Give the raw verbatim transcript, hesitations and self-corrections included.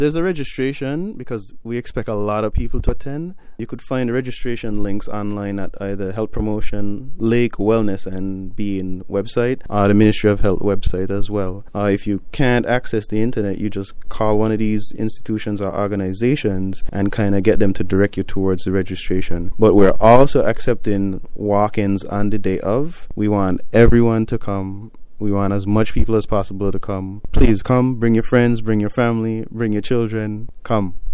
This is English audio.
There's a registration because we expect a lot of people to attend. You could find the registration links online at either Health Promotion, Lake Wellness and Being website, or the Ministry of Health website as well. Uh, if you can't access the internet, you just call one of these institutions or organizations and kind of get them to direct you towards the registration. But we're also accepting walk-ins on the day of. We want everyone to come. We want as much people as possible to come. Please come, bring your friends, bring your family, bring your children. Come.